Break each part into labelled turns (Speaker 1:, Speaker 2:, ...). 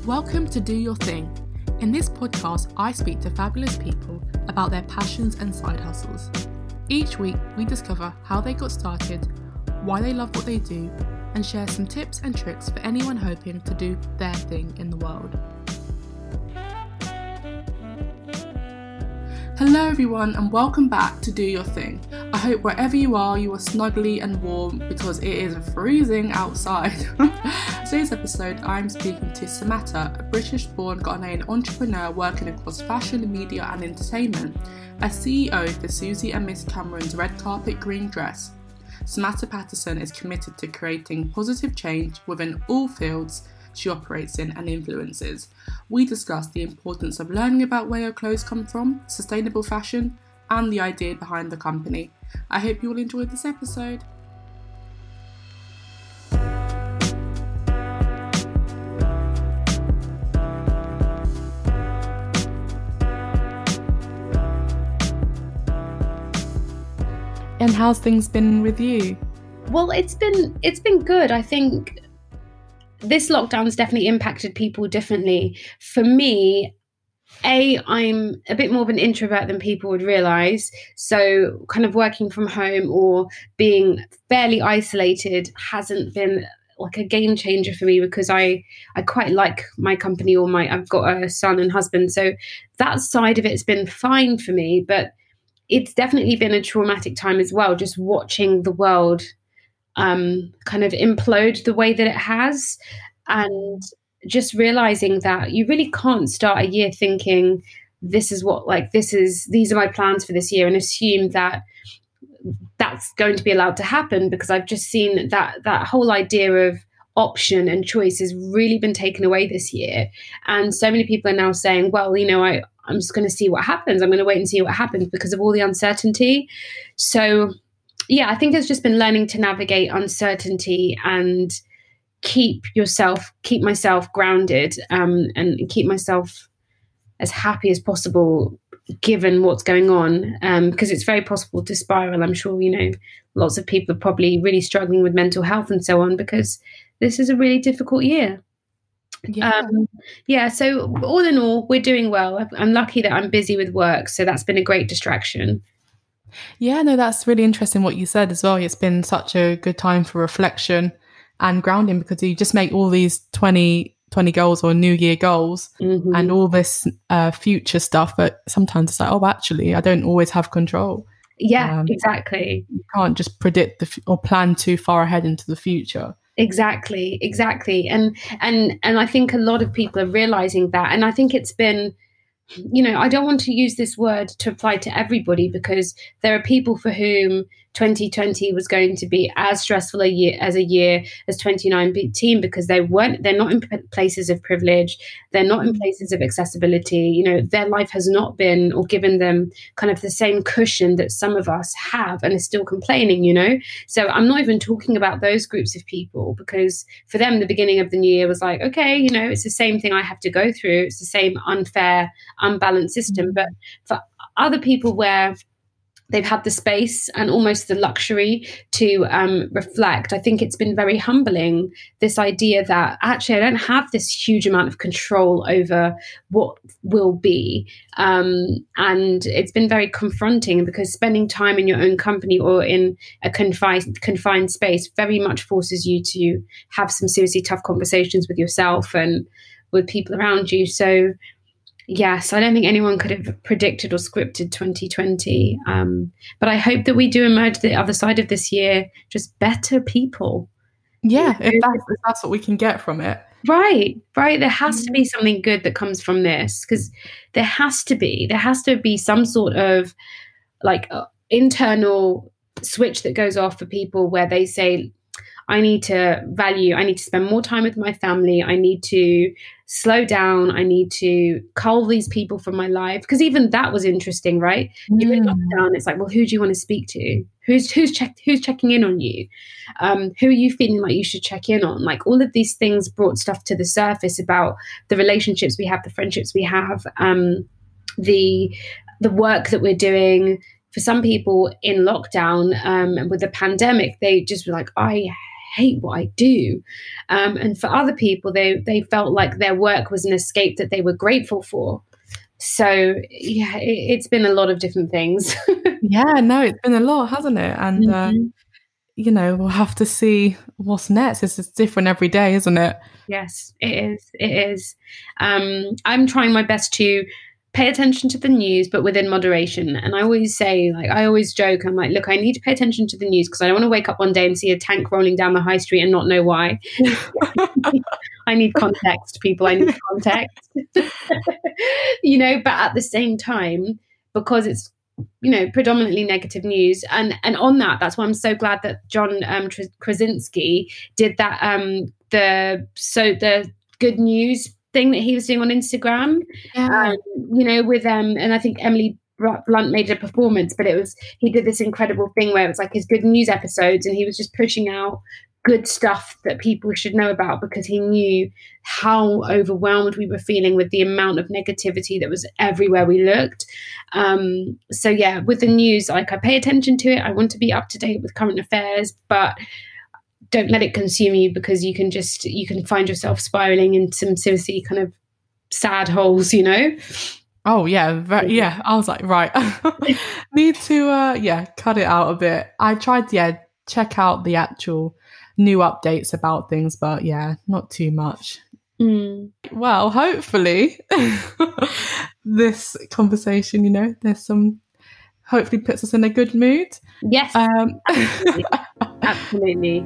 Speaker 1: Welcome to Do Your Thing. In this podcast, I speak to fabulous people about their passions and side hustles. Each week, we discover how they got started, why they love what they do, and share some tips and tricks for anyone hoping to do their thing in the world. Hello everyone and welcome back to Do Your Thing. I hope wherever you are snugly and warm because it is freezing outside. Today's episode I'm speaking to Samatta, a British-born Ghanaian entrepreneur working across fashion, media and entertainment, as CEO for Susie and Miss Cameron's red carpet green dress. Samatta Patterson is committed to creating positive change within all fields she operates in and influences. We discuss the importance of learning about where your clothes come from, sustainable fashion, and the idea behind the company. I hope you all enjoyed this episode. And how's things been with you?
Speaker 2: Well, it's been good. I think this lockdown's definitely impacted people differently. For me, I'm a bit more of an introvert than people would realise. So kind of working from home or being fairly isolated hasn't been like a game changer for me because I quite like my company I've got a son and husband. So that side of it's been fine for me, but it's definitely been a traumatic time as well, just watching the world kind of implode the way that it has, and just realizing that you really can't start a year thinking these are my plans for this year and assume that that's going to be allowed to happen, because I've just seen that whole idea of option and choice has really been taken away this year. And so many people are now saying, well, I'm just going to see what happens. I'm going to wait and see what happens because of all the uncertainty. So yeah, I think it's just been learning to navigate uncertainty and keep myself grounded, and keep myself as happy as possible given what's going on, because it's very possible to spiral. I'm sure, lots of people are probably really struggling with mental health and so on because this is a really difficult year. So all in all, we're doing well. I'm lucky that I'm busy with work, so that's been a great distraction.
Speaker 1: Yeah, no, that's really interesting what you said as well. It's been such a good time for reflection and grounding because you just make all these 20 goals or New Year goals and all this future stuff. But sometimes it's like, oh, actually, I don't always have control.
Speaker 2: Yeah, exactly.
Speaker 1: You can't just predict or plan too far ahead into the future.
Speaker 2: Exactly. And I think a lot of people are realizing that. And I think it's been, I don't want to use this word to apply to everybody because there are people for whom 2020 was going to be as stressful a year as 2019 because they're not in places of privilege, they're not in places of accessibility. Their life has not been or given them kind of the same cushion that some of us have and are still complaining. So I'm not even talking about those groups of people because for them the beginning of the new year was like, okay, it's the same thing I have to go through, it's the same unfair, unbalanced system. But for other people where they've had the space and almost the luxury to reflect, I think it's been very humbling, this idea that actually I don't have this huge amount of control over what will be. And it's been very confronting because spending time in your own company or in a confined space very much forces you to have some seriously tough conversations with yourself and with people around you. So yes, I don't think anyone could have predicted or scripted 2020. But I hope that we do emerge the other side of this year just better people.
Speaker 1: Yeah, if that's what we can get from it.
Speaker 2: Right. There has to be something good that comes from this because there has to be some sort of like internal switch that goes off for people where they say, I need to spend more time with my family. I need to slow down. I need to cull these people from my life. Because even that was interesting, right? You're in lockdown. It's like, well, who do you want to speak to? Who's checking in on you? Who are you feeling like you should check in on? Like all of these things brought stuff to the surface about the relationships we have, the friendships we have, the work that we're doing. For some people in lockdown, with the pandemic, they just were like, I hate what I do. And for other people, they felt like their work was an escape that they were grateful for. So yeah, it's been a lot of different things.
Speaker 1: Yeah, no, it's been a lot, hasn't it? And we'll have to see what's next. It's different every day, isn't it?
Speaker 2: Yes, it is. It is. I'm trying my best to pay attention to the news, but within moderation. And I always say, I always joke, I'm like, look, I need to pay attention to the news because I don't want to wake up one day and see a tank rolling down the high street and not know why. I need context, people. I need context. But at the same time, because it's predominantly negative news, and on that's why I'm so glad that John Krasinski did that the good news thing that he was doing on Instagram, with and I think Emily Blunt made a performance, but he did this incredible thing where it was like his good news episodes, and he was just pushing out good stuff that people should know about because he knew how overwhelmed we were feeling with the amount of negativity that was everywhere we looked. So yeah, with the news, I pay attention to it. I want to be up to date with current affairs, but don't let it consume you because you can find yourself spiraling into some seriously kind of sad holes,
Speaker 1: Oh yeah, yeah. I was like, right, need to cut it out a bit. I tried, check out the actual new updates about things, but not too much. Well, hopefully this conversation, there's some, hopefully puts us in a good mood.
Speaker 2: Yes, absolutely.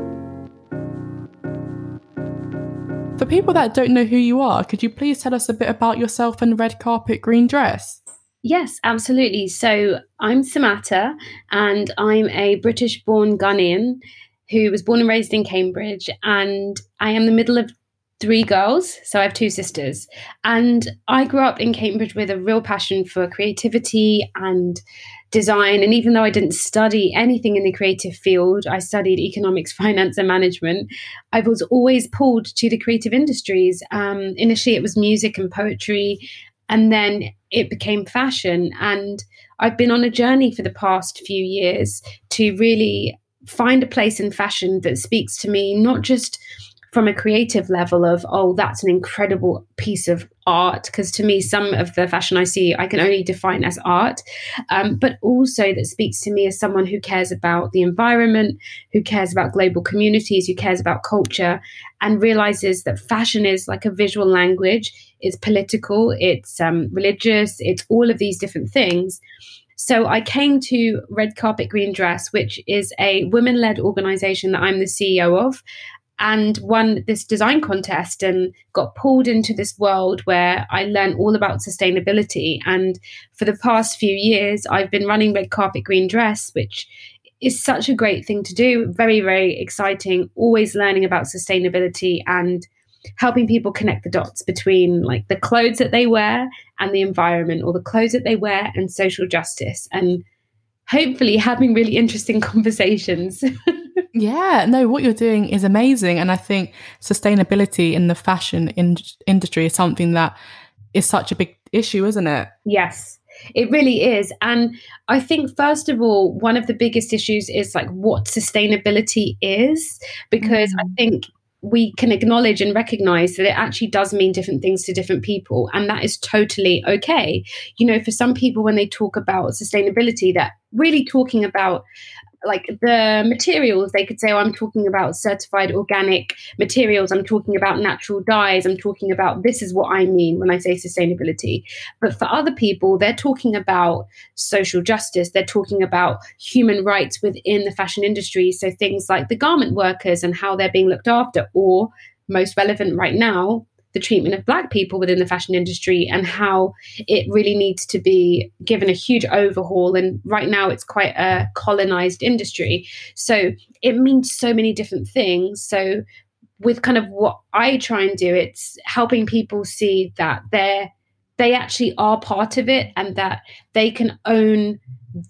Speaker 1: For people that don't know who you are, could you please tell us a bit about yourself and Red Carpet Green Dress?
Speaker 2: Yes, absolutely. So I'm Samatta, and I'm a British-born Ghanaian who was born and raised in Cambridge, and I am the middle of 3 girls, so I have 2 sisters. And I grew up in Cambridge with a real passion for creativity and design. And even though I didn't study anything in the creative field, I studied economics, finance, and management, I was always pulled to the creative industries. Initially, it was music and poetry, and then it became fashion. And I've been on a journey for the past few years to really find a place in fashion that speaks to me, not just from a creative level of, oh, that's an incredible piece of art, because to me, some of the fashion I see, I can only define as art, but also that speaks to me as someone who cares about the environment, who cares about global communities, who cares about culture, and realizes that fashion is like a visual language. It's political, it's religious, it's all of these different things. So I came to Red Carpet Green Dress, which is a women-led organization that I'm the CEO of, and won this design contest and got pulled into this world where I learned all about sustainability. And for the past few years, I've been running Red Carpet Green Dress, which is such a great thing to do. Very, very exciting, always learning about sustainability and helping people connect the dots between like the clothes that they wear and the environment, or the clothes that they wear and social justice, and hopefully having really interesting conversations.
Speaker 1: Yeah, no, what you're doing is amazing. And I think sustainability in the fashion industry is something that is such a big issue, isn't it?
Speaker 2: Yes, it really is. And I think, first of all, one of the biggest issues is like what sustainability is, because I think we can acknowledge and recognize that it actually does mean different things to different people. And that is totally okay. For some people, when they talk about sustainability, they're really talking about like the materials. They could say, oh, I'm talking about certified organic materials, I'm talking about natural dyes, I'm talking about, this is what I mean when I say sustainability. But for other people, they're talking about social justice, they're talking about human rights within the fashion industry. So things like the garment workers and how they're being looked after, or most relevant right now, the treatment of Black people within the fashion industry and how it really needs to be given a huge overhaul. And right now it's quite a colonized industry. So it means so many different things. So with kind of what I try and do, it's helping people see that they actually are part of it, and that they can own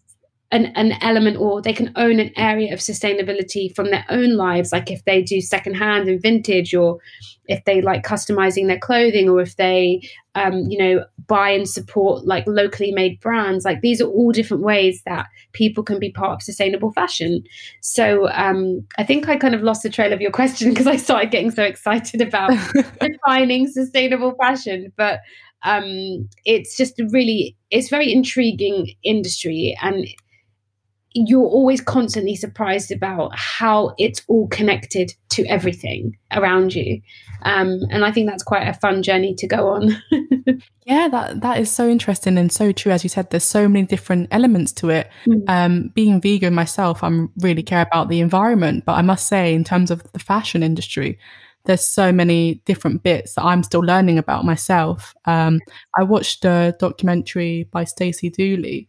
Speaker 2: an element, or they can own an area of sustainability from their own lives, like if they do secondhand and vintage, or if they like customizing their clothing, or if they buy and support like locally made brands. Like these are all different ways that people can be part of sustainable fashion. So I think I kind of lost the trail of your question because I started getting so excited about defining sustainable fashion, but it's just it's very intriguing industry, and you're always constantly surprised about how it's all connected to everything around you. And I think that's quite a fun journey to go on.
Speaker 1: Yeah, that is so interesting and so true. As you said, there's so many different elements to it. Being vegan myself, I'm really care about the environment, but I must say, in terms of the fashion industry, there's so many different bits that I'm still learning about myself. I watched a documentary by Stacey Dooley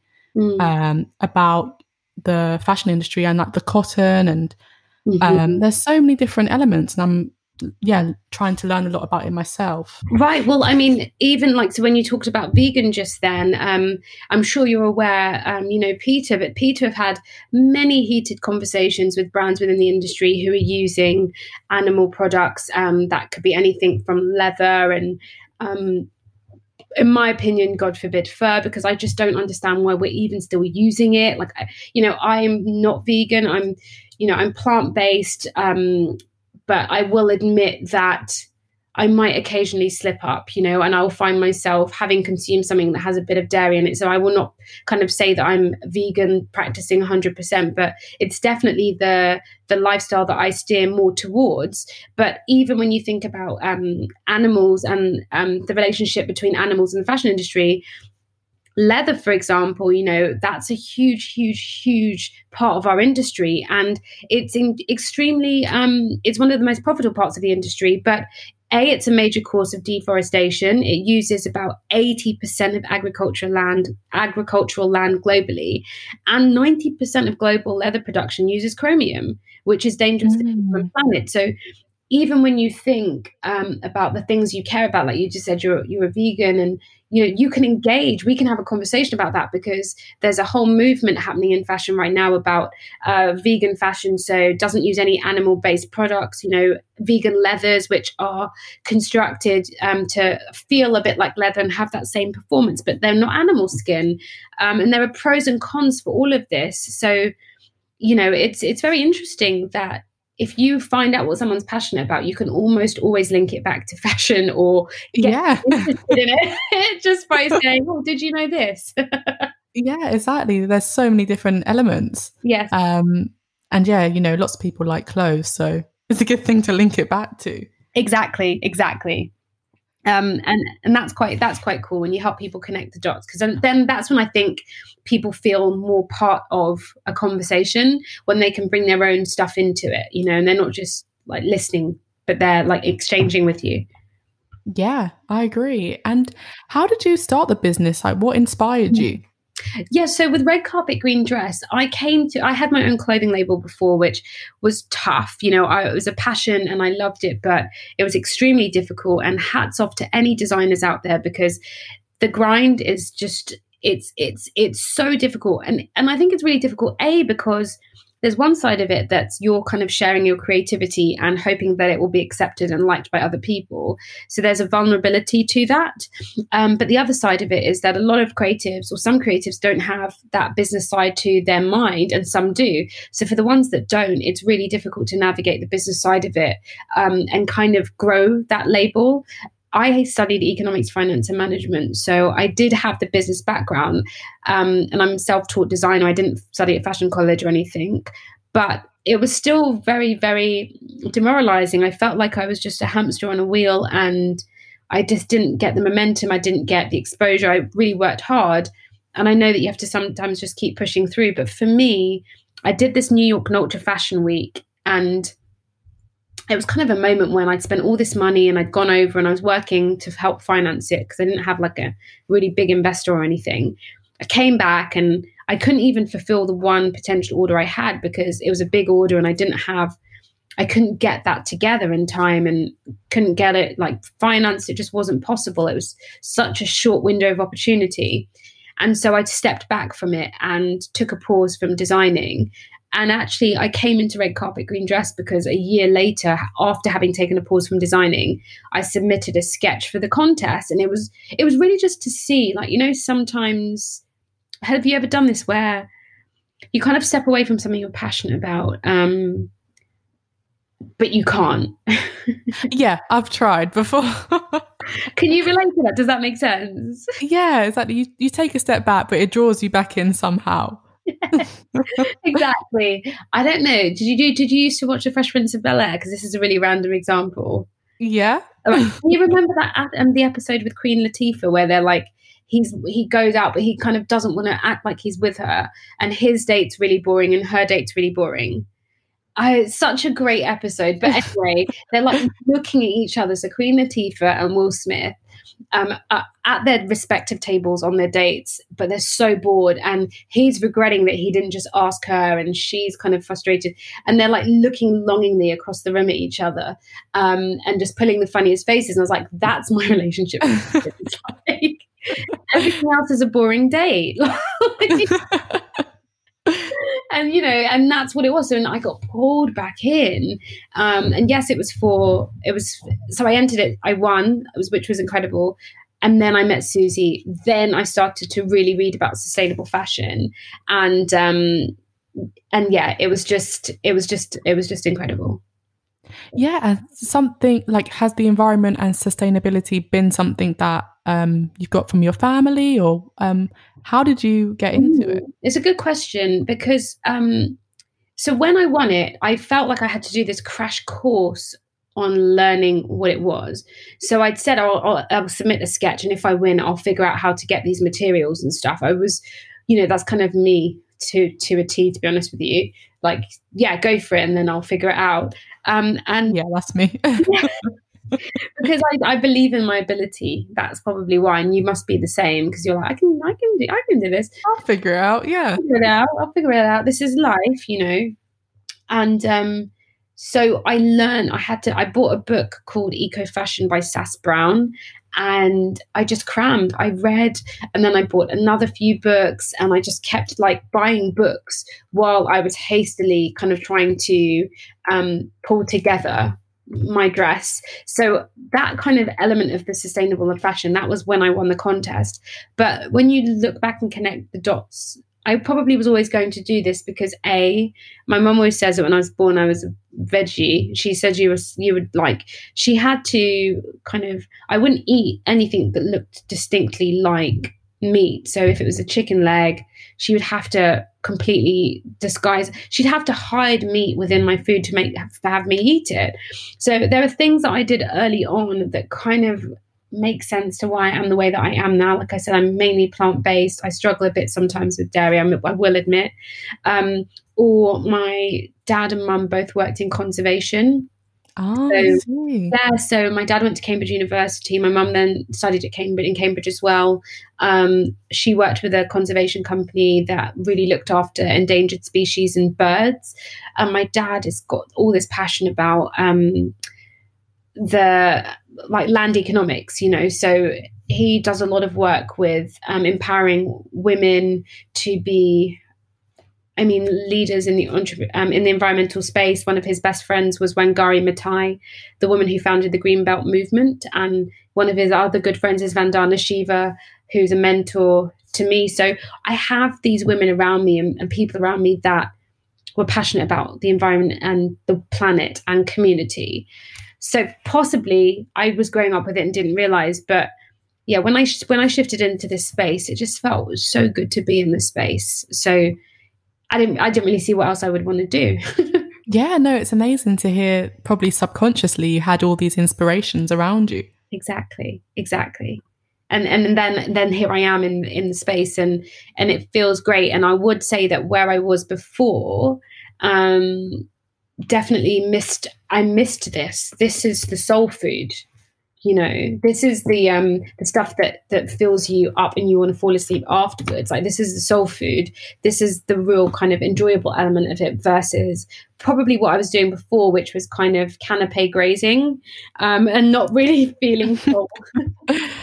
Speaker 1: about the fashion industry and like the cotton, and there's so many different elements, and I'm trying to learn a lot about it myself.
Speaker 2: Right. Well, I mean, even like, so when you talked about vegan just then, I'm sure you're aware, Peter have had many heated conversations with brands within the industry who are using animal products. That could be anything from leather and, in my opinion, God forbid, fur, because I just don't understand why we're even still using it. Like, I'm not vegan. I'm plant-based. But I will admit that I might occasionally slip up, and I'll find myself having consumed something that has a bit of dairy in it. So I will not kind of say that I'm vegan practicing 100%, but it's definitely the lifestyle that I steer more towards. But even when you think about animals and the relationship between animals and the fashion industry, leather, for example, that's a huge part of our industry, and it's extremely it's one of the most profitable parts of the industry. But it's a major cause of deforestation. It uses about 80% of agricultural land globally, and 90% of global leather production uses chromium, which is dangerous for the planet. So even when you think about the things you care about, like you just said, you're a vegan, and you can engage. We can have a conversation about that, because there's a whole movement happening in fashion right now about vegan fashion. So doesn't use any animal-based products. Vegan leathers, which are constructed to feel a bit like leather and have that same performance, but they're not animal skin. And there are pros and cons for all of this. So it's very interesting that if you find out what someone's passionate about, you can almost always link it back to fashion, or get interested in it just by saying, "Oh, did you know this?"
Speaker 1: Yeah, exactly. There's so many different elements.
Speaker 2: Yes.
Speaker 1: And lots of people like clothes, so it's a good thing to link it back to.
Speaker 2: Exactly. And that's quite cool when you help people connect the dots, because then that's when I think people feel more part of a conversation, when they can bring their own stuff into it, and they're not just like listening, but they're like exchanging with you.
Speaker 1: Yeah, I agree. And how did you start the business? Like, what inspired you?
Speaker 2: Yeah, so with Red Carpet Green Dress, I had my own clothing label before, which was tough. It was a passion and I loved it, but it was extremely difficult. And hats off to any designers out there, because the grind is just, it's so difficult. And I think it's really difficult, because there's one side of it that's you're kind of sharing your creativity and hoping that it will be accepted and liked by other people. So there's a vulnerability to that. But the other side of it is that a lot of creatives, or some creatives, don't have that business side to their mind, and some do. So for the ones that don't, it's really difficult to navigate the business side of it and kind of grow that label. I studied economics, finance, and management, so I did have the business background, and I'm a self-taught designer. I didn't study at fashion college or anything, but it was still very, very demoralizing. I felt like I was just a hamster on a wheel, and I just didn't get the momentum. I didn't get the exposure. I really worked hard, and I know that you have to sometimes just keep pushing through. But for me, I did this New York Ultra Fashion Week, and it was kind of a moment when I'd spent all this money and I'd gone over and I was working to help finance it, because I didn't have like a really big investor or anything. I came back and I couldn't even fulfill the one potential order I had, because it was a big order and I couldn't get that together in time, and couldn't get it like financed. It just wasn't possible. It was such a short window of opportunity. And so I stepped back from it and took a pause from designing. And actually, I came into Red Carpet Green Dress because a year later, after having taken a pause from designing, I submitted a sketch for the contest. And it was really just to see, like, you know, sometimes, have you ever done this where you kind of step away from something you're passionate about, but you can't?
Speaker 1: Yeah, I've tried before.
Speaker 2: Can you relate to that? Does that make sense?
Speaker 1: Yeah, exactly. You take a step back, but it draws you back in somehow.
Speaker 2: Exactly. I don't know. Did you used to watch The Fresh Prince of Bel-Air? Because this is a really random example.
Speaker 1: Yeah.
Speaker 2: Can you remember that the episode with Queen Latifah where they're like, he goes out, but he kind of doesn't want to act like he's with her, and his date's really boring and her date's really boring. It's such a great episode. But anyway, they're like looking at each other. So Queen Latifah and Will Smith at their respective tables on their dates, but they're so bored, and he's regretting that he didn't just ask her, and she's kind of frustrated, and they're like looking longingly across the room at each other, and just pulling the funniest faces. And I was like, that's my relationship. It's like, everything else is a boring date. And you know, and that's what it was. So I got pulled back in, and yes, so I entered it, I won, which was incredible. And then I met Susie. Then I started to really read about sustainable fashion, and yeah, it was just incredible.
Speaker 1: Yeah, something like, has the environment and sustainability been something that you've got from your family, or how did you get into it?
Speaker 2: It's a good question, because so when I won it, I felt like I had to do this crash course on learning what it was. So I'd said I'll submit a sketch, and if I win, I'll figure out how to get these materials and stuff. I was, you know, that's kind of me to a T, to be honest with you. Like, yeah, go for it, and then I'll figure it out. And
Speaker 1: yeah, that's me.
Speaker 2: Because I believe in my ability. That's probably why. And you must be the same, because you're like, I can do this.
Speaker 1: I'll figure it out. Yeah,
Speaker 2: I'll figure it out. This is life, you know. And so I learned. I bought a book called Eco Fashion by Sass Brown, and I just crammed. I read, and then I bought another few books, and I just kept like buying books while I was hastily kind of trying to pull together my dress. So that kind of element of the sustainable fashion, that was when I won the contest. But when you look back and connect the dots, I probably was always going to do this because my mum always says that when I was born I was a veggie. She said she had to kind of, I wouldn't eat anything that looked distinctly like meat. So if it was a chicken leg, she would have to completely disguise. She'd have to hide meat within my food to have me eat it. So there are things that I did early on that kind of make sense to why I am the way that I am now. Like I said, I'm mainly plant-based. I struggle a bit sometimes with dairy, I will admit. Or my dad and mum both worked in conservation.
Speaker 1: Oh, I see.
Speaker 2: Yeah, so my dad went to Cambridge University. My mum then studied at Cambridge as well. She worked with a conservation company that really looked after endangered species and birds. And my dad has got all this passion about the land economics, you know. So he does a lot of work with empowering women to be, leaders in the environmental space. One of his best friends was Wangari Maathai, the woman who founded the Green Belt movement. And one of his other good friends is Vandana Shiva, who's a mentor to me. So I have these women around me and people around me that were passionate about the environment and the planet and community. So possibly I was growing up with it and didn't realize, but yeah, when I shifted into this space, it just felt so good to be in this space. So I didn't really see what else I would want to do.
Speaker 1: Yeah, no, it's amazing to hear. Probably subconsciously you had all these inspirations around you.
Speaker 2: Exactly. And then here I am in the space, and it feels great. And I would say that where I was before, definitely missed this. This is the soul food. You know, this is the stuff that fills you up and you want to fall asleep afterwards. Like, this is the soul food. This is the real kind of enjoyable element of it versus probably what I was doing before, which was kind of canapé grazing and not really feeling full.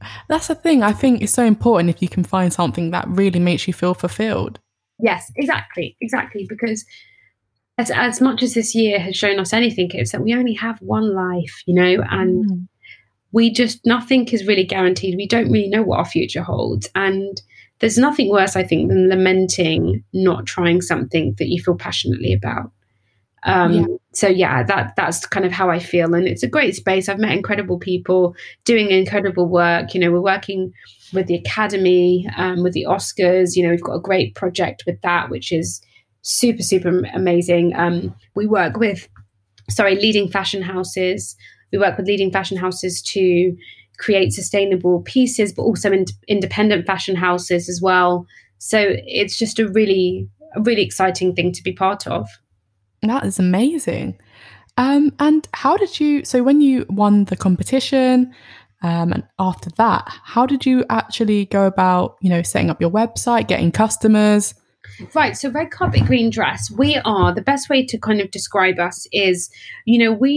Speaker 1: That's the thing. I think it's so important if you can find something that really makes you feel fulfilled.
Speaker 2: Yes, exactly, because as much as this year has shown us anything, it's that we only have one life, and
Speaker 1: Mm.
Speaker 2: we just, nothing is really guaranteed. We don't really know what our future holds. And there's nothing worse, I think, than lamenting not trying something that you feel passionately about.
Speaker 1: Yeah.
Speaker 2: So yeah, that's kind of how I feel. And it's a great space. I've met incredible people doing incredible work. We're working with the Academy, with the Oscars. We've got a great project with that, which is super, super amazing. We work with, leading fashion houses. We work with leading fashion houses to create sustainable pieces, but also independent fashion houses as well. So it's just a really exciting thing to be part of.
Speaker 1: That is amazing. And how did you, so when you won the competition, and after that, how did you actually go about, setting up your website, getting customers?
Speaker 2: Right. So Red Carpet Green Dress, we are, the best way to kind of describe us is, we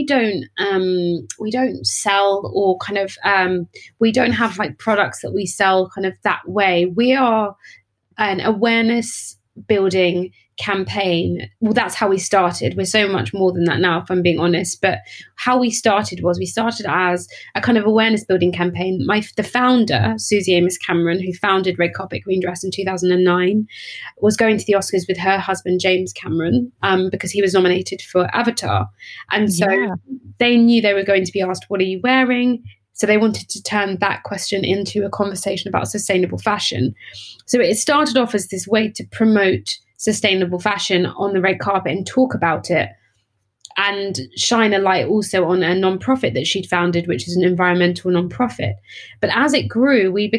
Speaker 2: don't sell or kind of, we don't have like products that we sell kind of that way. We are an awareness building campaign. Well, that's how we started. We're so much more than that now, if I'm being honest. But how we started as a kind of awareness building campaign. The founder, Susie Amos Cameron, who founded Red Carpet Green Dress in 2009, was going to the Oscars with her husband James Cameron, because he was nominated for Avatar, and so they knew they were going to be asked, "What are you wearing?" So they wanted to turn that question into a conversation about sustainable fashion. So it started off as this way to promote sustainable fashion on the red carpet and talk about it, and shine a light also on a nonprofit that she'd founded, which is an environmental nonprofit. But as it grew, we're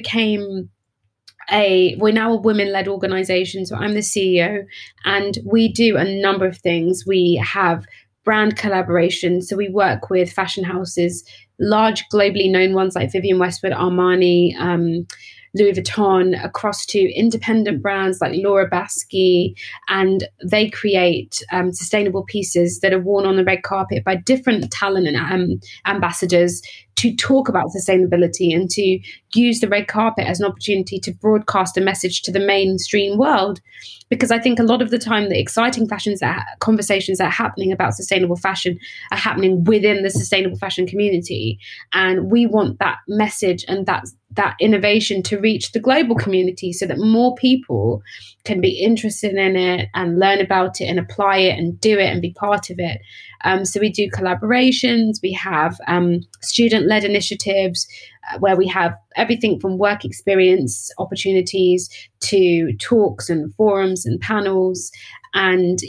Speaker 2: now a women-led organization. So I'm the CEO, and we do a number of things. We have brand collaborations. So we work with fashion houses, large globally known ones like Vivienne Westwood, Armani, Louis Vuitton, across to independent brands like Laura Basky, and they create sustainable pieces that are worn on the red carpet by different talent and ambassadors to talk about sustainability and to use the red carpet as an opportunity to broadcast a message to the mainstream world. Because I think a lot of the time the exciting conversations that are happening about sustainable fashion are happening within the sustainable fashion community. And we want that message and that innovation to reach the global community so that more people can be interested in it and learn about it and apply it and do it and be part of it. So we do collaborations, we have student-led initiatives where we have everything from work experience opportunities to talks and forums and panels. And,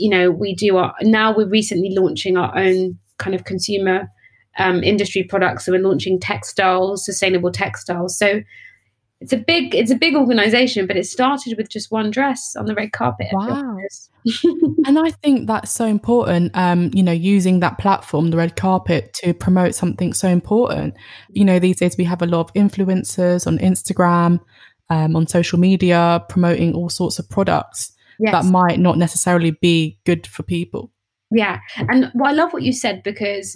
Speaker 2: we're recently launching our own kind of consumer industry products. So we're launching textiles, sustainable textiles. So it's a big organization, but it started with just one dress on the red carpet.
Speaker 1: Wow. And I think that's so important, using that platform, the red carpet, to promote something so important. These days we have a lot of influencers on Instagram, on social media, promoting all sorts of products that might not necessarily be good for people.
Speaker 2: Yeah. And I love what you said, because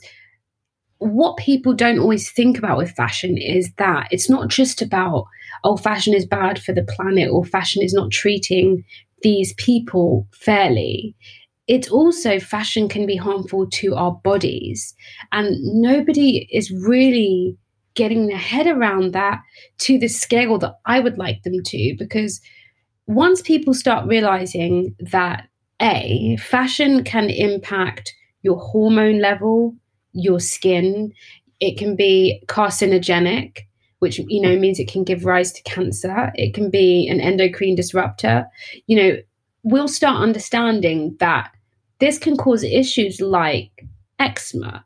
Speaker 2: what people don't always think about with fashion is that it's not just about, oh, fashion is bad for the planet or fashion is not treating these people fairly. It's also, fashion can be harmful to our bodies, and nobody is really getting their head around that to the scale that I would like them to. Because once people start realizing that fashion can impact your hormone level, your skin, it can be carcinogenic, which means it can give rise to cancer. It can be an endocrine disruptor. We'll start understanding that this can cause issues like eczema.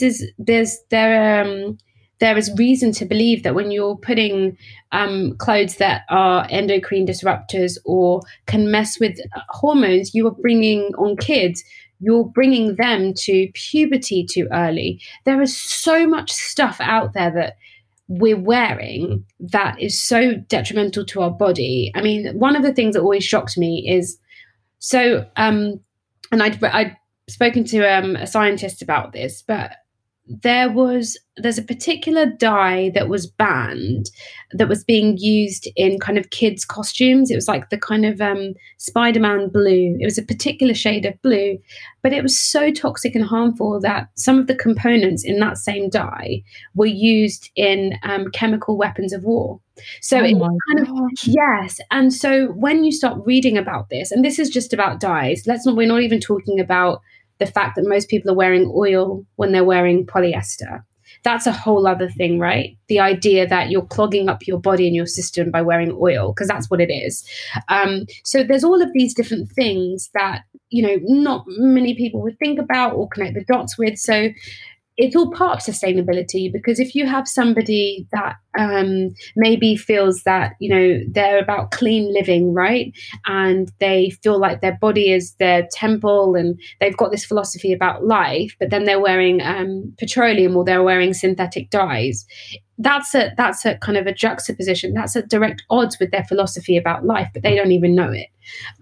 Speaker 2: There is reason to believe that when you're putting clothes that are endocrine disruptors or can mess with hormones, you are bringing on kids. You're bringing them to puberty too early. There is so much stuff out there that we're wearing that is so detrimental to our body. I mean, one of the things that always shocked me is, and I'd spoken to a scientist about this, but there's a particular dye that was banned that was being used in kind of kids costumes. It was like the kind of Spider-Man blue. It was a particular shade of blue, but it was so toxic and harmful that some of the components in that same dye were used in chemical weapons of war. So it was kind of, yes. And so when you start reading about this, and this is just about dyes, we're not even talking about the fact that most people are wearing oil when they're wearing polyester. That's a whole other thing, right? The idea that you're clogging up your body and your system by wearing oil, because that's what it is. So there's all of these different things that, not many people would think about or connect the dots with. So it's all part of sustainability, because if you have somebody that maybe feels that, they're about clean living, right? And they feel like their body is their temple and they've got this philosophy about life, but then they're wearing petroleum or they're wearing synthetic dyes. That's a kind of a juxtaposition. That's at direct odds with their philosophy about life, but they don't even know it.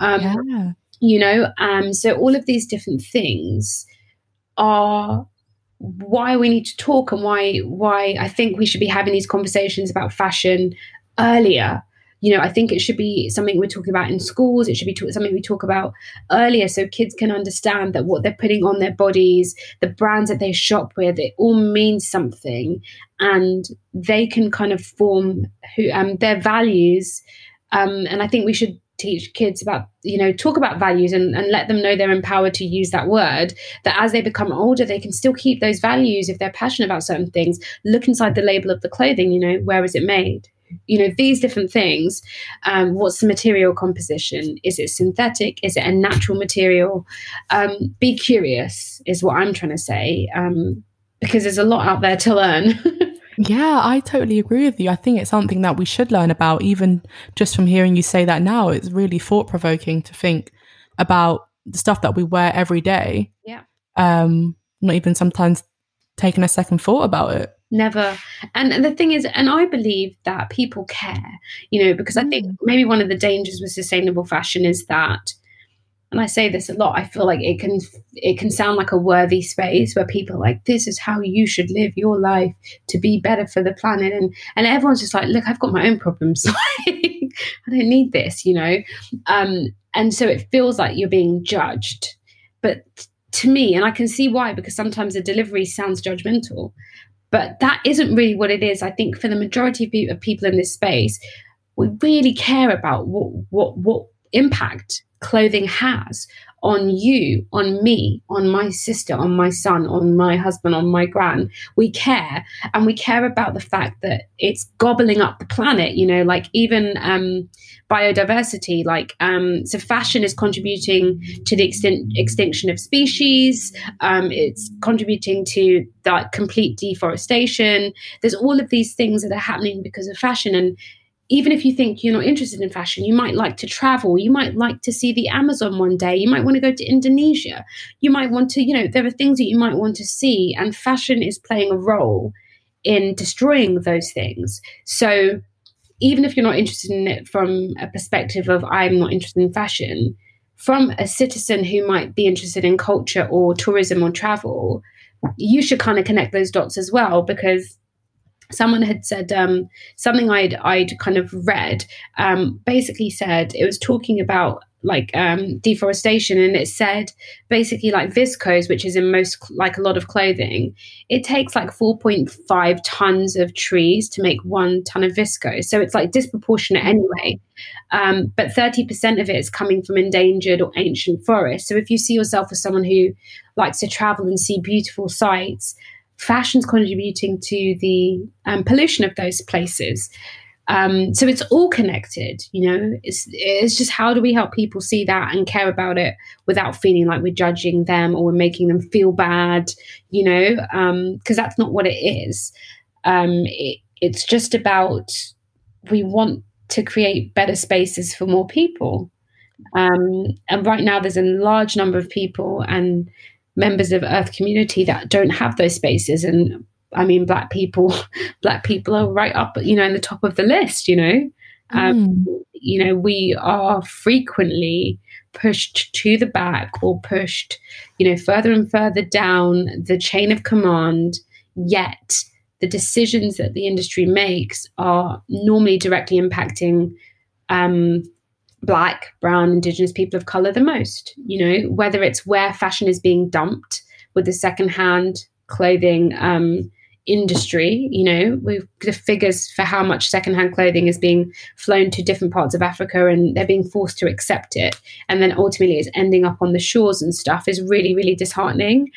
Speaker 2: So all of these different things are why we need to talk, and why I think we should be having these conversations about fashion earlier. I think it should be something we're talking about in schools. It should be something we talk about earlier, so kids can understand that what they're putting on their bodies, the brands that they shop with, it all means something, and they can kind of form their values. And I think we should teach kids about, talk about values and let them know they're empowered to use that word, that as they become older, they can still keep those values if they're passionate about certain things. Look inside the label of the clothing, where is it made? These different things. What's the material composition? Is it synthetic? Is it a natural material? Be curious is what I'm trying to say, because there's a lot out there to learn.
Speaker 1: Yeah, I totally agree with you. I think it's something that we should learn about. Even just from hearing you say that now, it's really thought-provoking to think about the stuff that we wear every day.
Speaker 2: Yeah.
Speaker 1: Not even sometimes taking a second thought about it.
Speaker 2: Never. And the thing is, and I believe that people care, because I think maybe one of the dangers with sustainable fashion is that, and I say this a lot, I feel like it can sound like a worthy space where people are like, this is how you should live your life to be better for the planet. And everyone's just like, look, I've got my own problems. I don't need this, and so it feels like you're being judged. But to me, and I can see why, because sometimes the delivery sounds judgmental, but that isn't really what it is. I think for the majority of people in this space, we really care about what impact clothing has on you, on me, on my sister, on my son, on my husband, on my gran. We care, and we care about the fact that it's gobbling up the planet, like even biodiversity, so fashion is contributing to the extinction of species. It's contributing to that complete deforestation. There's all of these things that are happening because of fashion. And even if you think you're not interested in fashion, you might like to travel. You might like to see the Amazon one day. You might want to go to Indonesia. You might want to, there are things that you might want to see. And fashion is playing a role in destroying those things. So even if you're not interested in it from a perspective of I'm not interested in fashion, from a citizen who might be interested in culture or tourism or travel, you should kind of connect those dots as well, because someone had said something I'd kind of read, basically said, it was talking about deforestation, and it said basically like viscose, which is in most, like a lot of clothing, it takes like 4.5 tons of trees to make 1 ton of viscose. So it's like disproportionate anyway. But 30% of it is coming from endangered or ancient forests. So if you see yourself as someone who likes to travel and see beautiful sights, fashion's contributing to the pollution of those places. So it's all connected, it's just how do we help people see that and care about it without feeling like we're judging them or we're making them feel bad, because that's not what it is. It's just about, we want to create better spaces for more people. And right now there's a large number of people and members of Earth community that don't have those spaces. And I mean, black people are right up, in the top of the list, we are frequently pushed to the back or pushed, further and further down the chain of command yet the decisions that the industry makes are normally directly impacting Black, brown, Indigenous people of color the most. Whether it's where fashion is being dumped with the secondhand clothing industry, with the figures for how much secondhand clothing is being flown to different parts of Africa, and they're being forced to accept it, and then ultimately it's ending up on the shores and stuff, is really, really disheartening.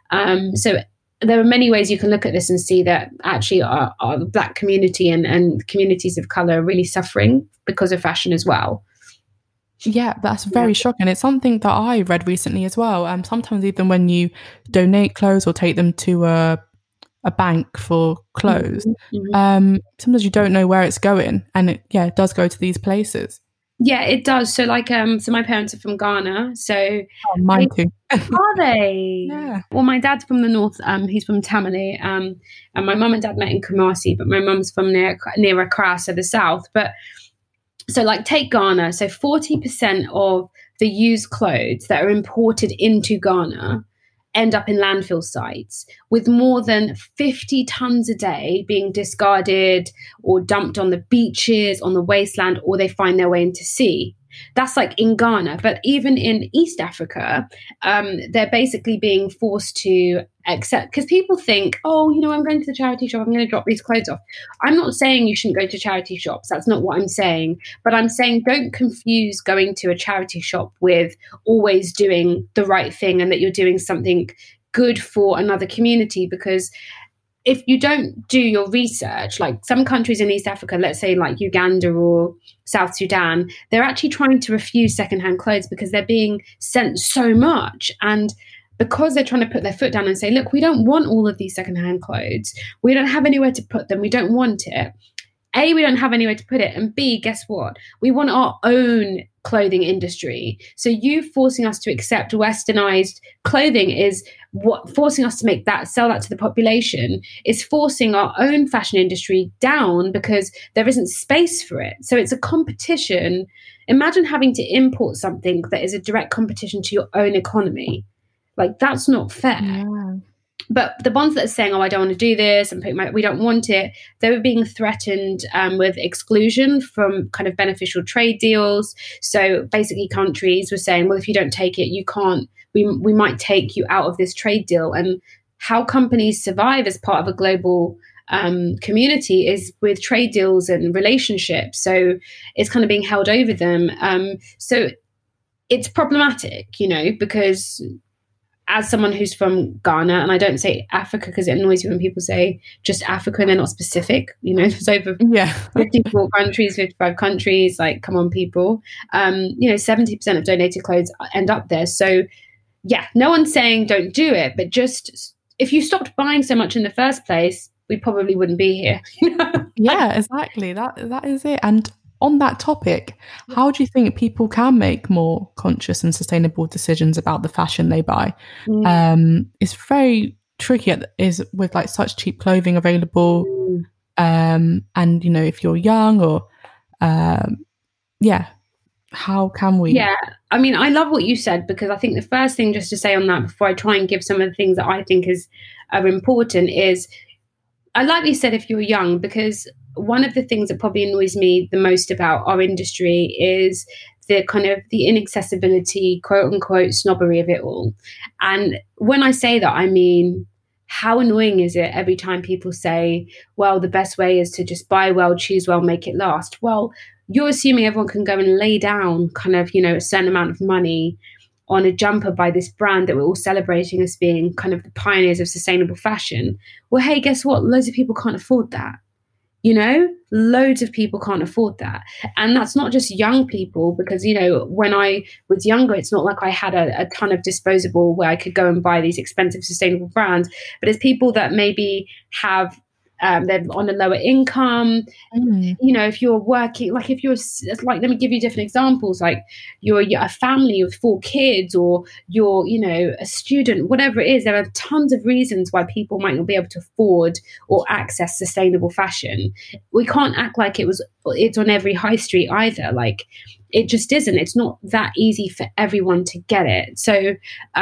Speaker 2: So there are many ways you can look at this and see that actually our Black community and communities of color are really suffering because of fashion as well.
Speaker 1: Yeah, that's very shocking. It's something that I read recently as well. Sometimes even when you donate clothes or take them to a bank for clothes, sometimes you don't know where it's going, and it does go to these places.
Speaker 2: Yeah, it does. So so my parents are from Ghana. So
Speaker 1: mine too.
Speaker 2: Are they?
Speaker 1: Yeah.
Speaker 2: Well, my dad's from the north. He's from Tamale. And my mum and dad met in Kumasi, but my mum's from near Accra, so the south. But so take Ghana. So 40% of the used clothes that are imported into Ghana end up in landfill sites, with more than 50 tons a day being discarded or dumped on the beaches, on the wasteland, or they find their way into sea. That's in Ghana. But even in East Africa, they're basically being forced to accept, because people think, I'm going to the charity shop, I'm going to drop these clothes off. I'm not saying you shouldn't go to charity shops. That's not what I'm saying. But I'm saying don't confuse going to a charity shop with always doing the right thing and that you're doing something good for another community, because if you don't do your research, some countries in East Africa, let's say Uganda or South Sudan, they're actually trying to refuse secondhand clothes because they're being sent so much. And because they're trying to put their foot down and say, look, we don't want all of these secondhand clothes. We don't have anywhere to put them. We don't want it. A, we don't have anywhere to put it. And B, guess what? We want our own clothing industry. So you forcing us to accept westernized clothing is what forcing us to sell that to the population, is forcing our own fashion industry down because there isn't space for it. So it's a competition. Imagine having to import something that is a direct competition to your own economy. That's not fair.
Speaker 1: Yeah.
Speaker 2: But the ones that are saying, I don't want to do this, and we don't want it, they were being threatened with exclusion from kind of beneficial trade deals. So basically countries were saying, well, if you don't take it, you can't, we might take you out of this trade deal. And how companies survive as part of a global community is with trade deals and relationships. So it's kind of being held over them. So it's problematic, because as someone who's from Ghana, and I don't say Africa because it annoys me when people say just Africa and they're not specific, there's over 54 countries, 55 countries, come on, people. 70% of donated clothes end up there. So yeah, no one's saying don't do it, but just if you stopped buying so much in the first place, we probably wouldn't be here.
Speaker 1: Yeah, exactly. That is it. And on that topic, how do you think people can make more conscious and sustainable decisions about the fashion they buy? It's very tricky with such cheap clothing available. And, if you're young or, how can we?
Speaker 2: Yeah, I mean, I love what you said, because I think the first thing just to say on that before I try and give some of the things that I think are important is, I like what you said, if you're young, because one of the things that probably annoys me the most about our industry is the kind of the inaccessibility, quote unquote, snobbery of it all. And when I say that, I mean, how annoying is it every time people say, well, the best way is to just buy well, choose well, make it last. Well, you're assuming everyone can go and lay down kind of, a certain amount of money on a jumper by this brand that we're all celebrating as being kind of the pioneers of sustainable fashion. Well, hey, guess what? Loads of people can't afford that. Loads of people can't afford that. And that's not just young people, because, when I was younger, it's not like I had a ton of disposable where I could go and buy these expensive sustainable brands, but it's people that maybe have, they're on a lower income. If you're working, let me give you different examples, you're a family with 4 kids, or you're, a student, whatever it is, there are tons of reasons why people might not be able to afford or access sustainable fashion. We can't act like it's on every high street either. it just isn't. It's not that easy for everyone to get it. So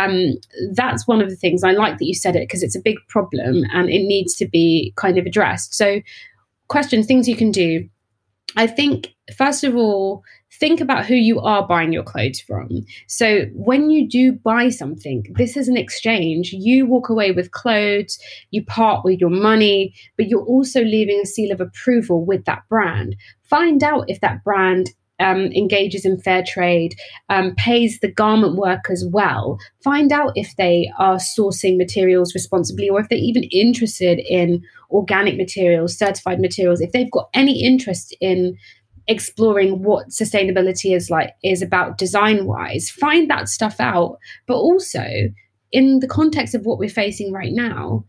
Speaker 2: that's one of the things. I like that you said it, because it's a big problem and it needs to be kind of addressed. So questions, things you can do. I think, first of all, think about who you are buying your clothes from. So when you do buy something, this is an exchange. You walk away with clothes, you part with your money, but you're also leaving a seal of approval with that brand. Find out if that brand engages in fair trade, pays the garment workers well. Find out if they are sourcing materials responsibly, or if they're even interested in organic materials, certified materials, if they've got any interest in exploring what sustainability is about design wise. Find that stuff out. But also, in the context of what we're facing right now,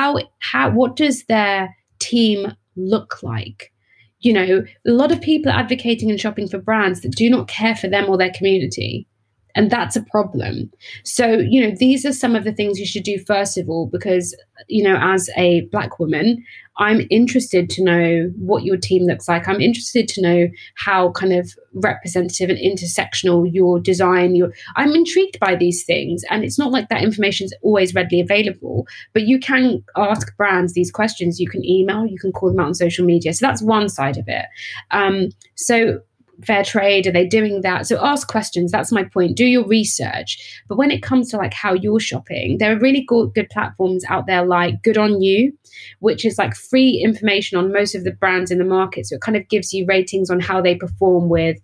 Speaker 2: what does their team look like? You know, a lot of people are advocating and shopping for brands that do not care for them or their community. And that's a problem. So, you know, these are some of the things you should do first of all, because, you know, as a Black woman, I'm interested to know what your team looks like. I'm interested to know how kind of representative and intersectional your design, I'm intrigued by these things. And it's not like that information is always readily available, but you can ask brands these questions. You can email, you can call them out on social media. So that's one side of it. So fair trade, are they doing that? So ask questions. That's my point. Do your research. But when it comes to like how you're shopping, there are really good platforms out there like Good On You, which is like free information on most of the brands in the market. So it kind of gives you ratings on how they perform with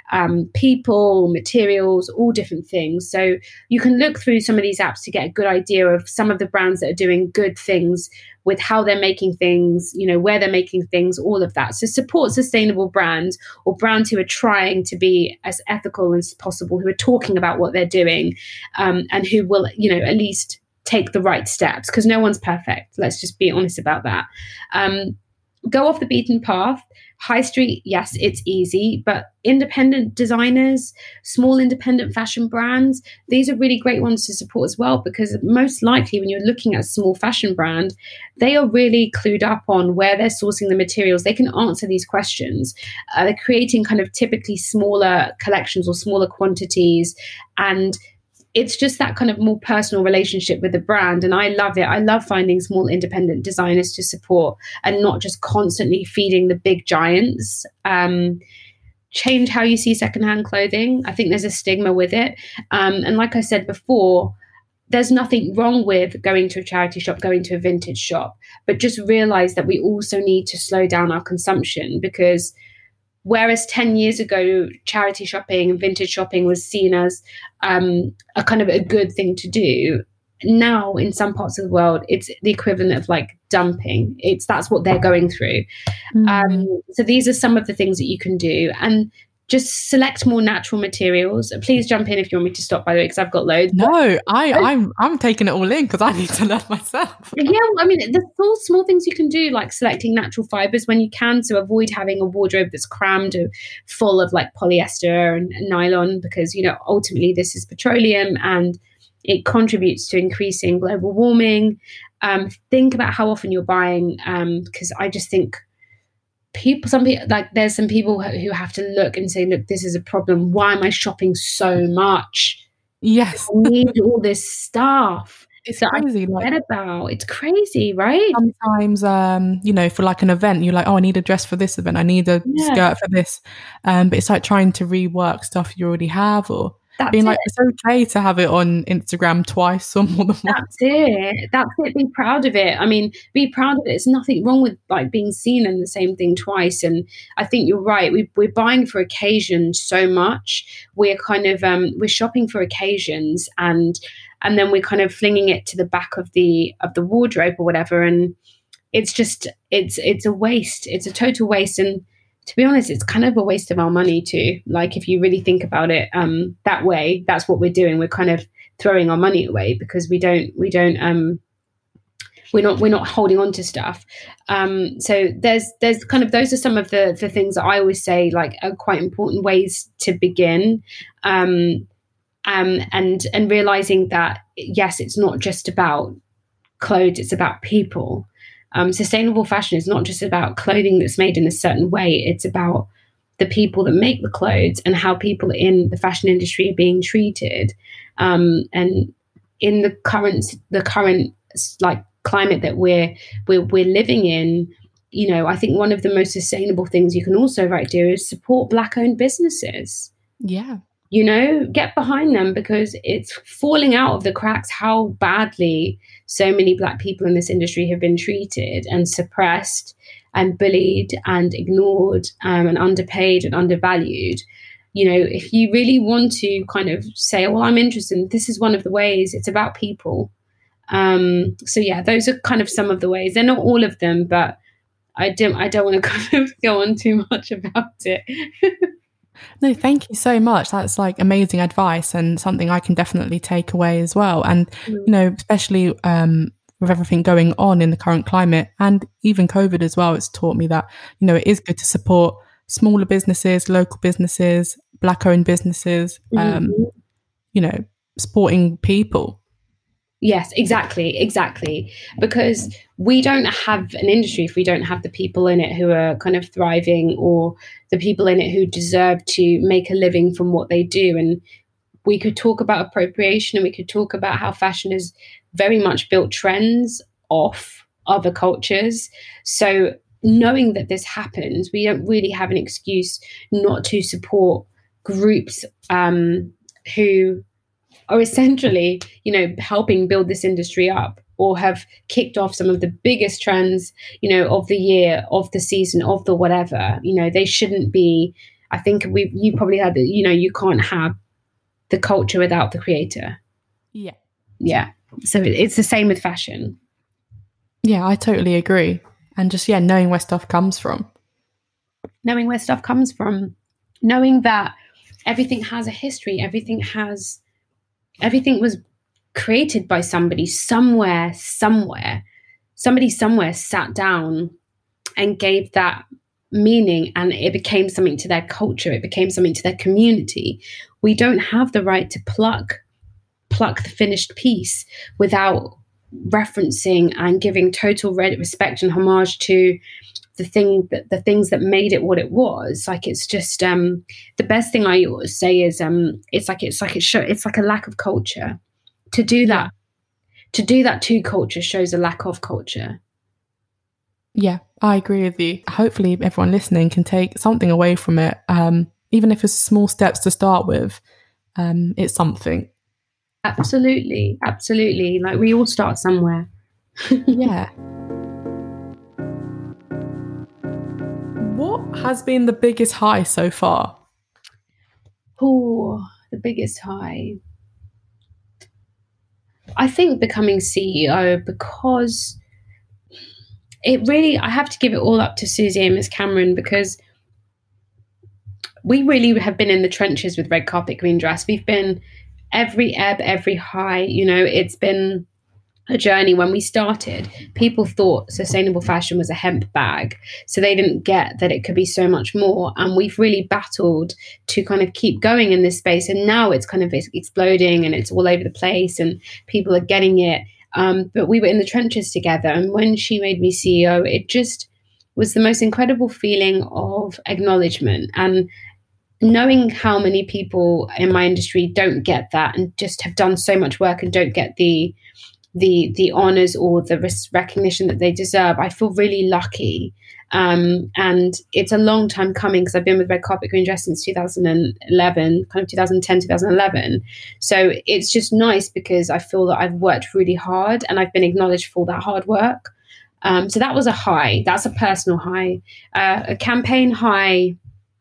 Speaker 2: people, materials, all different things. So you can look through some of these apps to get a good idea of some of the brands that are doing good things with how they're making things, you know, where they're making things, all of that. So support sustainable brands, or brands who are trying to be as ethical as possible, who are talking about what they're doing, and who will, you know, at least take the right steps, because no one's perfect. Let's just be honest about that. Go off the beaten path. High street, yes, it's easy, but independent designers, small independent fashion brands, these are really great ones to support as well, because most likely when you're looking at a small fashion brand, they are really clued up on where they're sourcing the materials. They can answer these questions. They're creating kind of typically smaller collections or smaller quantities, and it's just that kind of more personal relationship with the brand. And I love it. I love finding small independent designers to support and not just constantly feeding the big giants. Change how you see secondhand clothing. I think there's a stigma with it. And like I said before, there's nothing wrong with going to a charity shop, going to a vintage shop, but just realize that we also need to slow down our consumption, because whereas 10 years ago, charity shopping and vintage shopping was seen as a kind of a good thing to do, now in some parts of the world, it's the equivalent of like dumping. That's what they're going through. So these are some of the things that you can do. And just select more natural materials. Please jump in if you want me to stop, by the way, because I've got loads.
Speaker 1: No, I'm taking it all in because I need to learn myself.
Speaker 2: Yeah, well, I mean, there's all small things you can do, like selecting natural fibers when you can, to avoid having a wardrobe that's crammed or full of like polyester and nylon, because, you know, ultimately this is petroleum and it contributes to increasing global warming. Think about how often you're buying, because I just think there's some people who have to look and say, look, this is a problem. Why am I shopping so much?
Speaker 1: Yes.
Speaker 2: I need all this stuff.
Speaker 1: It's crazy.
Speaker 2: It's crazy, right?
Speaker 1: Sometimes, you know, for like an event, you're like, oh, I need a dress for this event. I need a skirt for this. But it's like trying to rework stuff you already have, or being like, it's okay to have it on Instagram twice or more than once.
Speaker 2: That's it. Be proud of it. I mean, be proud of it. There's nothing wrong with like being seen in the same thing twice. And I think you're right. We're buying for occasions so much. We're kind of we're shopping for occasions, and then we're kind of flinging it to the back of the wardrobe or whatever. And it's just it's a waste. It's a total waste. And to be honest, it's kind of a waste of our money too. Like, if you really think about it that way, that's what we're doing. We're kind of throwing our money away because we're not holding on to stuff. So there's kind of, those are some of the things that I always say, like, are quite important ways to begin. And realizing that, yes, it's not just about clothes, it's about people. Sustainable fashion is not just about clothing that's made in a certain way. It's about the people that make the clothes and how people in the fashion industry are being treated, and in the current like climate that we're living in, you know, I think one of the most sustainable things you can also do is support Black owned businesses.
Speaker 1: Yeah.
Speaker 2: You know, get behind them, because it's falling out of the cracks how badly so many Black people in this industry have been treated and suppressed and bullied and ignored, and underpaid and undervalued. You know, if you really want to kind of say, well, I'm interested, this is one of the ways. It's about people. So yeah, those are kind of some of the ways. They're not all of them, but I don't want to kind of go on too much about it.
Speaker 1: No, thank you so much. That's like amazing advice and something I can definitely take away as well. And, you know, especially with everything going on in the current climate and even COVID as well, it's taught me that, you know, it is good to support smaller businesses, local businesses, Black owned businesses, you know, supporting people.
Speaker 2: Yes, exactly. Because we don't have an industry if we don't have the people in it who are kind of thriving, or the people in it who deserve to make a living from what they do. And we could talk about appropriation, and we could talk about how fashion has very much built trends off other cultures. So knowing that this happens, we don't really have an excuse not to support groups who are essentially, you know, helping build this industry up, or have kicked off some of the biggest trends, you know, of the year, of the season, of the whatever. You know, they shouldn't be. I think you probably had that. You know, you can't have the culture without the creator. Yeah. So it's the same with fashion.
Speaker 1: Yeah, I totally agree. And just knowing where stuff comes from.
Speaker 2: Knowing that everything has a history. Everything was created by somebody somewhere. Somebody somewhere sat down and gave that meaning, and it became something to their culture. It became something to their community. We don't have the right to pluck the finished piece without referencing and giving total respect and homage to the things that made it what it was. Like, it's just the best thing I always say is it's like a lack of culture. To do that to culture shows a lack of culture.
Speaker 1: Yeah, I agree with you. Hopefully everyone listening can take something away from it, even if it's small steps to start with. It's something.
Speaker 2: Absolutely. Like, we all start somewhere.
Speaker 1: Yeah. What has been the biggest high so far?
Speaker 2: Oh, the biggest high. I think becoming CEO, because I have to give it all up to Susie Amos Cameron, because we really have been in the trenches with Red Carpet Green Dress. We've been every ebb, every high. You know, it's been a journey. When we started, people thought sustainable fashion was a hemp bag, so they didn't get that it could be so much more. And we've really battled to kind of keep going in this space, and now it's kind of exploding and it's all over the place and people are getting it. But we were in the trenches together, and when she made me CEO, it just was the most incredible feeling of acknowledgement, and knowing how many people in my industry don't get that and just have done so much work and don't get the honors or the recognition that they deserve. I feel really lucky. And it's a long time coming, because I've been with Red Carpet Green Dress since 2011, kind of 2010, 2011. So it's just nice, because I feel that I've worked really hard and I've been acknowledged for that hard work. So that was a high. That's a personal high. A campaign high.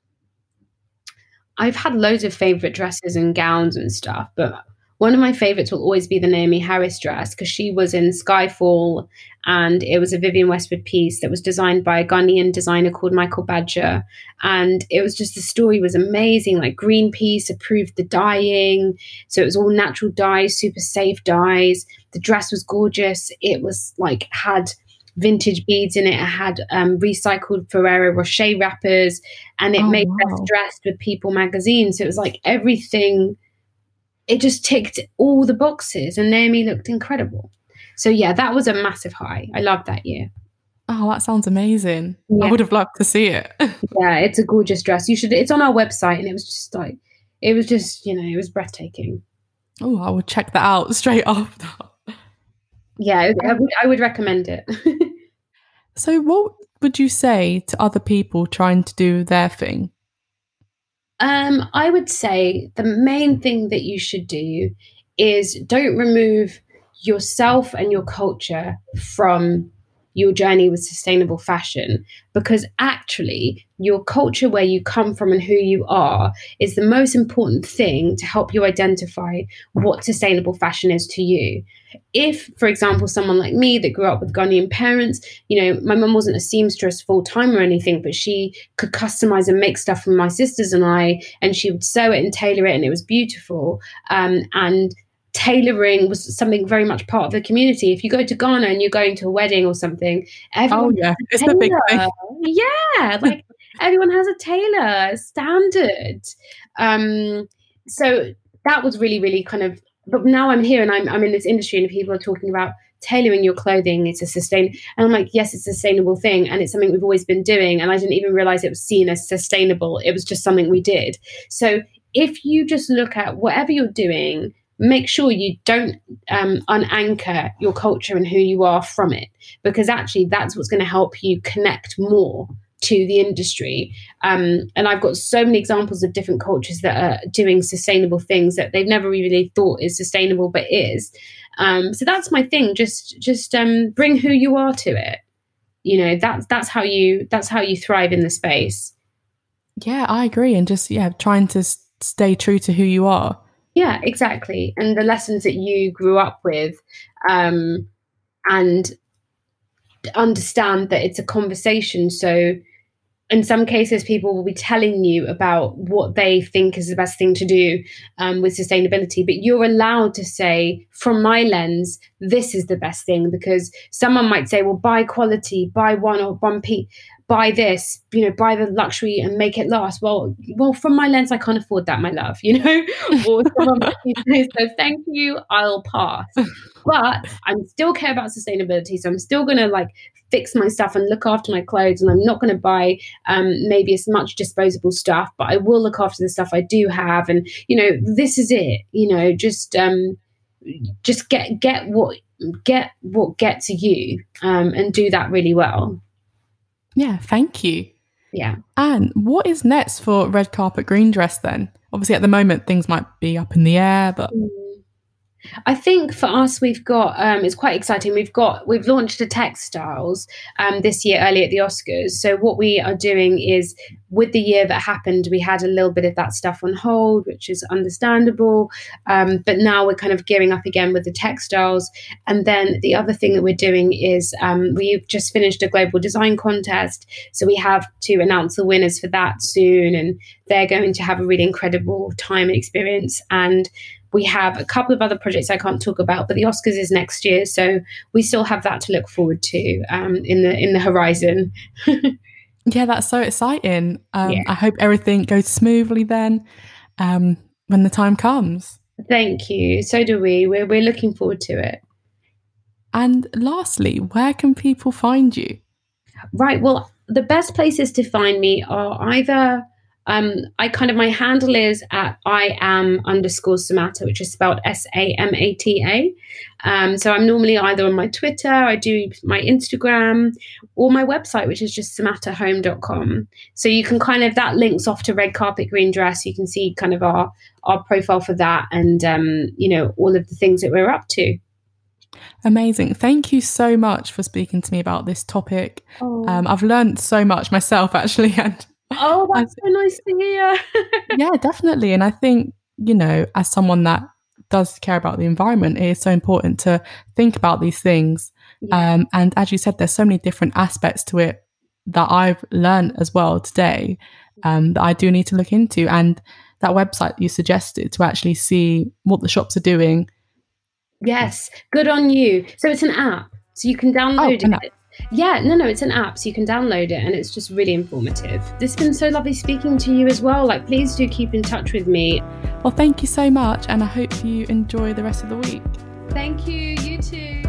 Speaker 2: I've had loads of favorite dresses and gowns and stuff, but one of my favorites will always be the Naomi Harris dress, because she was in Skyfall, and it was a Vivienne Westwood piece that was designed by a Ghanaian designer called Michael Badger. And it was just, the story was amazing. Like, Greenpeace approved the dyeing. So it was all natural dyes, super safe dyes. The dress was gorgeous. It was like, had vintage beads in it. It had recycled Ferrero Rocher wrappers, and it made Best Dressed with People magazine. So it was like everything. It just ticked all the boxes, and Naomi looked incredible. So yeah, that was a massive high. I loved that year.
Speaker 1: Oh, that sounds amazing. I
Speaker 2: Yeah.
Speaker 1: would have loved to see it.
Speaker 2: Yeah, it's a gorgeous dress. It's on our website, and it was just, it was breathtaking.
Speaker 1: Oh, I would check that out straight after.
Speaker 2: Yeah, I would recommend it.
Speaker 1: So what would you say to other people trying to do their thing?
Speaker 2: I would say the main thing that you should do is don't remove yourself and your culture from your journey with sustainable fashion, because actually your culture, where you come from and who you are, is the most important thing to help you identify what sustainable fashion is to you. If, for example, someone like me that grew up with Ghanaian parents, my mum wasn't a seamstress full time or anything, but she could customize and make stuff for my sisters and I, and she would sew it and tailor it, and it was beautiful. And tailoring was something very much part of the community. If you go to Ghana and you're going to a wedding or something, everyone
Speaker 1: it's the big thing.
Speaker 2: Yeah, like everyone has a tailor standard. So that was really, really kind of. But now I'm here and I'm in this industry, and people are talking about tailoring your clothing. It's a and I'm like, yes, it's a sustainable thing, and it's something we've always been doing. And I didn't even realize it was seen as sustainable. It was just something we did. So if you just look at whatever you're doing, make sure you don't unanchor your culture and who you are from it, because actually that's what's going to help you connect more to the industry. And I've got so many examples of different cultures that are doing sustainable things that they've never really thought is sustainable, but is. So that's my thing. Just bring who you are to it. That's how you thrive in the space.
Speaker 1: Yeah, I agree. And just, trying to stay true to who you are.
Speaker 2: Yeah, exactly. And the lessons that you grew up with, and understand that it's a conversation. So in some cases, people will be telling you about what they think is the best thing to do with sustainability, but you're allowed to say, from my lens, this is the best thing, because someone might say, well, buy quality, buy one piece, buy this, buy the luxury and make it last. Well, from my lens, I can't afford that, my love, or someone might say, so thank you, I'll pass. But I still care about sustainability. So I'm still going to fix my stuff and look after my clothes. And I'm not going to buy maybe as much disposable stuff, but I will look after the stuff I do have. And, this is it, just get what gets you and do that really well.
Speaker 1: Yeah, thank you.
Speaker 2: Yeah.
Speaker 1: And what is next for Red Carpet Green Dress then? Obviously, at the moment, things might be up in the air, but...
Speaker 2: I think for us, we've got, it's quite exciting. We've launched a textiles this year, early at the Oscars. So what we are doing is, with the year that happened, we had a little bit of that stuff on hold, which is understandable. But now we're kind of gearing up again with the textiles. And then the other thing that we're doing is we've just finished a global design contest. So we have to announce the winners for that soon. And they're going to have a really incredible time and experience. And we have a couple of other projects I can't talk about, but the Oscars is next year, so we still have that to look forward to in the horizon.
Speaker 1: Yeah, that's so exciting. I hope everything goes smoothly then when the time comes.
Speaker 2: Thank you. So do we. We're looking forward to it.
Speaker 1: And lastly, where can people find you?
Speaker 2: Right. Well, the best places to find me are either... my handle is at @IAM_Samata, which is spelled SAMATA. So I'm normally either on my Twitter, I do my Instagram, or my website, which is just samatahome.com. So you can that links off to Red Carpet Green Dress. You can see kind of our profile for that, and all of the things that we're up to.
Speaker 1: Amazing. Thank you so much for speaking to me about this topic. I've learned so much myself, actually, and
Speaker 2: oh, that's so nice to hear.
Speaker 1: Yeah, definitely. And I think, as someone that does care about the environment, it is so important to think about these things. Yeah. And as you said, there's so many different aspects to it that I've learned as well today that I do need to look into. And that website you suggested to actually see what the shops are doing.
Speaker 2: Yes, good on you. So it's an app, so you can download it. Yeah, no, it's an app, so you can download it, and it's just really informative. It's been so lovely speaking to you as well. Please do keep in touch with me.
Speaker 1: Well, thank you so much, and I hope you enjoy the rest of the week.
Speaker 2: Thank you, you too.